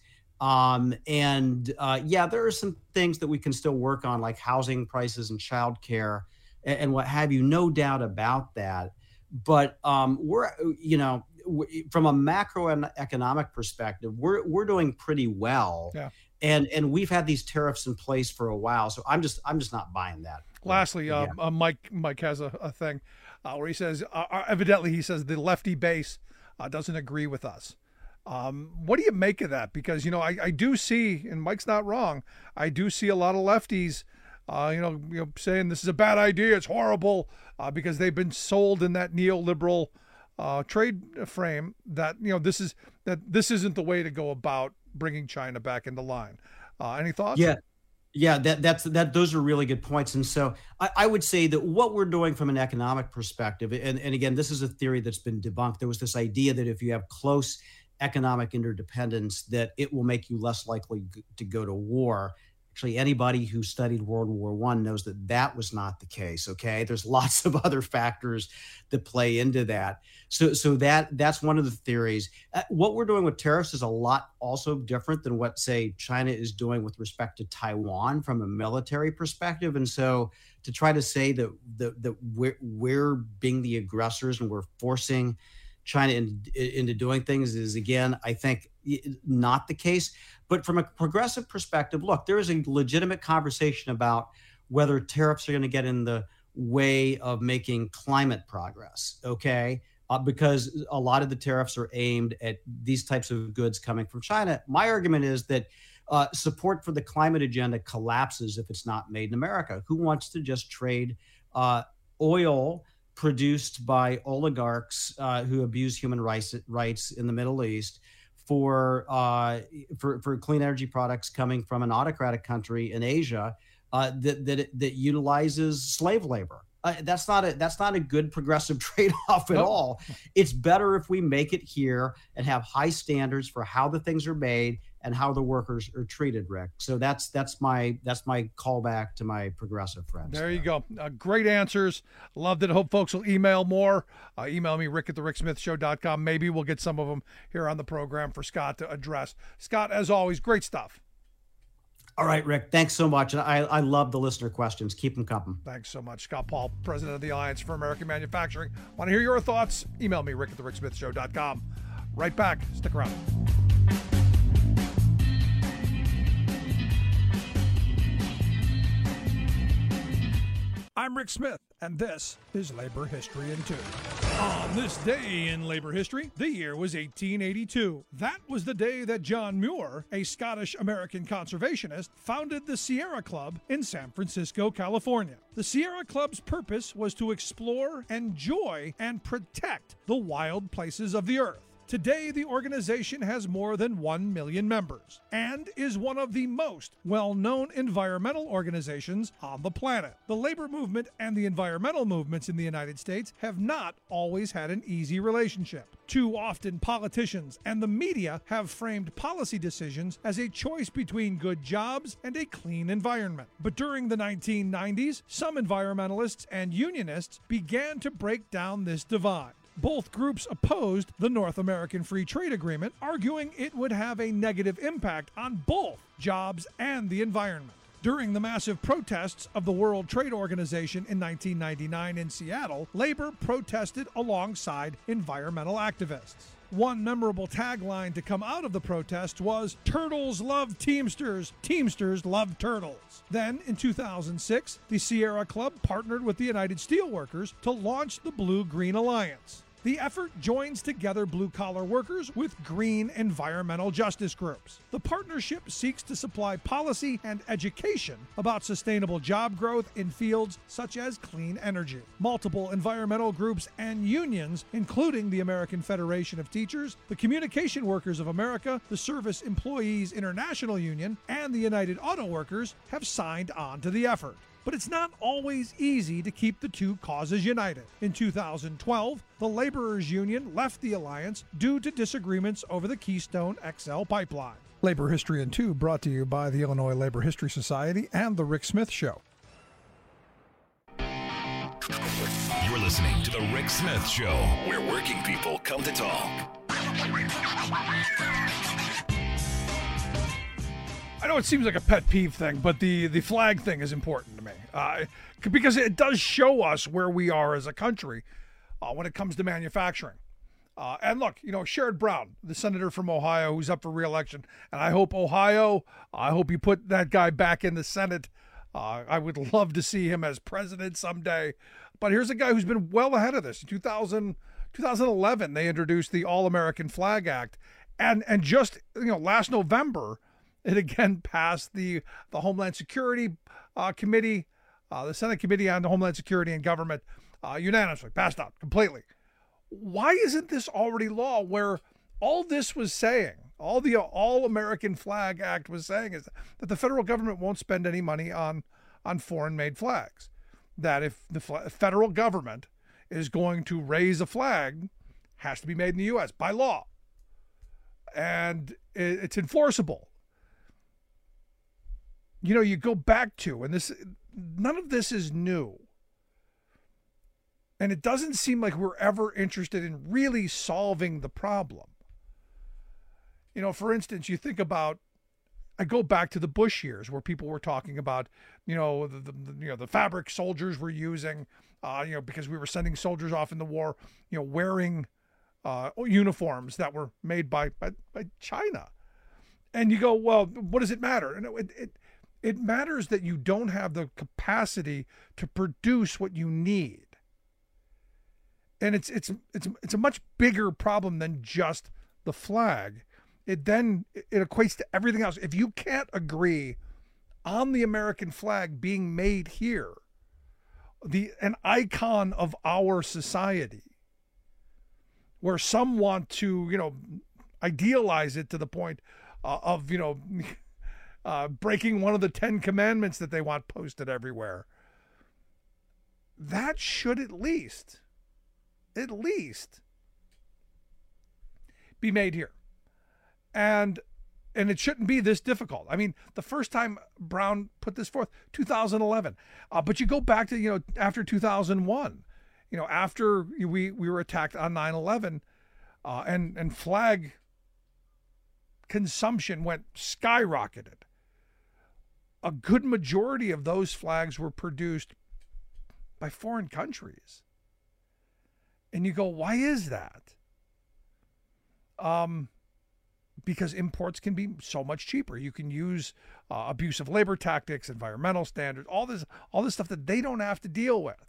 There are some things that we can still work on, like housing prices and childcare and what have you. No doubt about that. But we're, from a macroeconomic perspective, we're doing pretty well. Yeah. And we've had these tariffs in place for a while, so I'm just not buying that. Lastly, Mike has a thing where he says, evidently he says the lefty base doesn't agree with us. What do you make of that? Because I do see, and Mike's not wrong, I do see a lot of lefties, saying this is a bad idea, it's horrible, because they've been sold in that neoliberal trade frame that this isn't the way to go about bringing China back into line. Any thoughts? Yeah, those are really good points. And so I would say that what we're doing from an economic perspective, and again, this is a theory that's been debunked. There was this idea that if you have close economic interdependence, that it will make you less likely to go to war. Actually, anybody who studied World War I knows that was not the case. Okay, there's lots of other factors that play into that. So that's one of the theories. What we're doing with tariffs is a lot also different than what, say, China is doing with respect to Taiwan from a military perspective. And so to try to say that we're being the aggressors and we're forcing China into doing things is, again, I think not the case. But from a progressive perspective, look, there is a legitimate conversation about whether tariffs are going to get in the way of making climate progress, okay? Because a lot of the tariffs are aimed at these types of goods coming from China. My argument is that support for the climate agenda collapses if it's not made in America. Who wants to just trade oil produced by oligarchs who abuse human rights in the Middle East for clean energy products coming from an autocratic country in Asia that utilizes slave labor? That's not a good progressive trade-off at all. It's better if we make it here and have high standards for how the things are made and how the workers are treated, Rick. So that's my callback to my progressive friends. There you go. Great answers. Loved it. Hope folks will email more. Email me, rick@thericksmithshow.com. Maybe we'll get some of them here on the program for Scott to address. Scott, as always, great stuff. All right, Rick, thanks so much. And I love the listener questions. Keep them coming. Thanks so much. Scott Paul, president of the Alliance for American Manufacturing. Want to hear your thoughts? Email me, rick@thericksmithshow.com. Right back. Stick around. I'm Rick Smith, and this is Labor History in 2. On this day in labor history, the year was 1882. That was the day that John Muir, a Scottish-American conservationist, founded the Sierra Club in San Francisco, California. The Sierra Club's purpose was to explore, enjoy, and protect the wild places of the earth. Today, the organization has more than 1 million members and is one of the most well-known environmental organizations on the planet. The labor movement and the environmental movements in the United States have not always had an easy relationship. Too often, politicians and the media have framed policy decisions as a choice between good jobs and a clean environment. But during the 1990s, some environmentalists and unionists began to break down this divide. Both groups opposed the North American Free Trade Agreement, arguing it would have a negative impact on both jobs and the environment. During the massive protests of the World Trade Organization in 1999 in Seattle, labor protested alongside environmental activists. One memorable tagline to come out of the protest was, "Turtles love Teamsters, Teamsters love turtles." Then, in 2006, the Sierra Club partnered with the United Steelworkers to launch the Blue-Green Alliance. The effort joins together blue-collar workers with green environmental justice groups. The partnership seeks to supply policy and education about sustainable job growth in fields such as clean energy. Multiple environmental groups and unions, including the American Federation of Teachers, the Communication Workers of America, the Service Employees International Union, and the United Auto Workers, have signed on to the effort. But it's not always easy to keep the two causes united. In 2012, the Laborers Union left the alliance due to disagreements over the Keystone XL pipeline. Labor History in 2 brought to you by the Illinois Labor History Society and The Rick Smith Show. You're listening to The Rick Smith Show, where working people come to talk. I know it seems like a pet peeve thing, but the flag thing is important to me because it does show us where we are as a country when it comes to manufacturing. And look, Sherrod Brown, the senator from Ohio who's up for re-election, and I hope you put that guy back in the Senate. I would love to see him as president someday. But here's a guy who's been well ahead of this. In 2011, they introduced the All-American Flag Act, and just last November, it again passed the Homeland Security Committee, the Senate Committee on Homeland Security and Government, unanimously passed out completely. Why isn't this already law? Where all this was saying, all the All-American Flag Act was saying, is that the federal government won't spend any money on foreign-made flags. That if the federal government is going to raise a flag, it has to be made in the U.S. by law, and it's enforceable. You go back to, and none of this is new. And it doesn't seem like we're ever interested in really solving the problem. For instance, you think about, I go back to the Bush years where people were talking about, the fabric soldiers were using, because we were sending soldiers off in the war, wearing uniforms that were made by China. And you go, well, what does it matter? And it matters that you don't have the capacity to produce what you need. And it's a much bigger problem than just the flag. It equates to everything else. If you can't agree on the American flag being made here, an icon of our society, where some want to, idealize it to the point of, breaking one of the 10 commandments that they want posted everywhere. That should at least be made here. And it shouldn't be this difficult. I mean, the first time Brown put this forth, 2011. But you go back to, after 2001, after we were attacked on 9/11, and flag consumption went skyrocketed. A good majority of those flags were produced by foreign countries. And you go, why is that? Because imports can be so much cheaper. You can use abusive labor tactics, environmental standards, all this stuff that they don't have to deal with.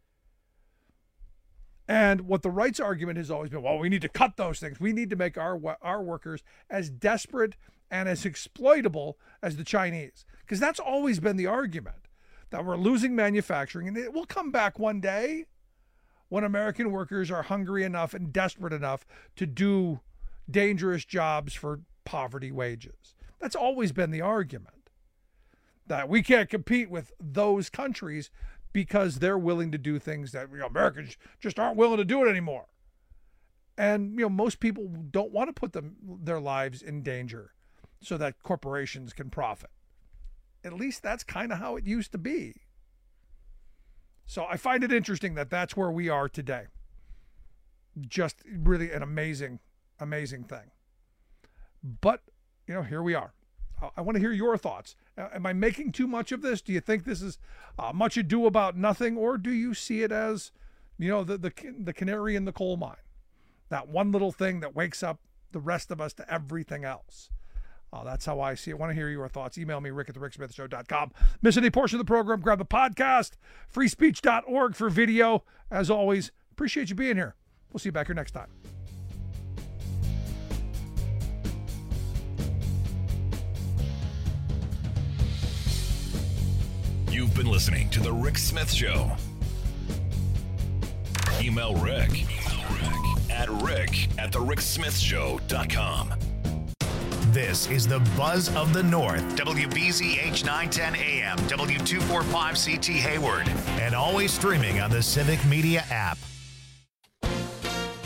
And what the rights argument has always been, well, we need to cut those things. We need to make our workers as desperate and as exploitable as the Chinese. Because that's always been the argument, that we're losing manufacturing, and it will come back one day when American workers are hungry enough and desperate enough to do dangerous jobs for poverty wages. That's always been the argument, that we can't compete with those countries because they're willing to do things that Americans just aren't willing to do it anymore. And most people don't want to put their lives in danger so that corporations can profit. At least that's kind of how it used to be. So I find it interesting that that's where we are today. Just really an amazing thing. But, here we are. I want to hear your thoughts. Am I making too much of this? Do you think this is much ado about nothing, or do you see it as, the canary in the coal mine? That one little thing that wakes up the rest of us to everything else. That's how I see it. I want to hear your thoughts. Email me, rick@thericksmithshow.com. Miss any portion of the program, grab the podcast, freespeech.org for video. As always, appreciate you being here. We'll see you back here next time. You've been listening to The Rick Smith Show. Email Rick at rick@thericksmithshow.com. This is the Buzz of the North, WBZH 910 AM, W245CT Hayward, and always streaming on the Civic Media app.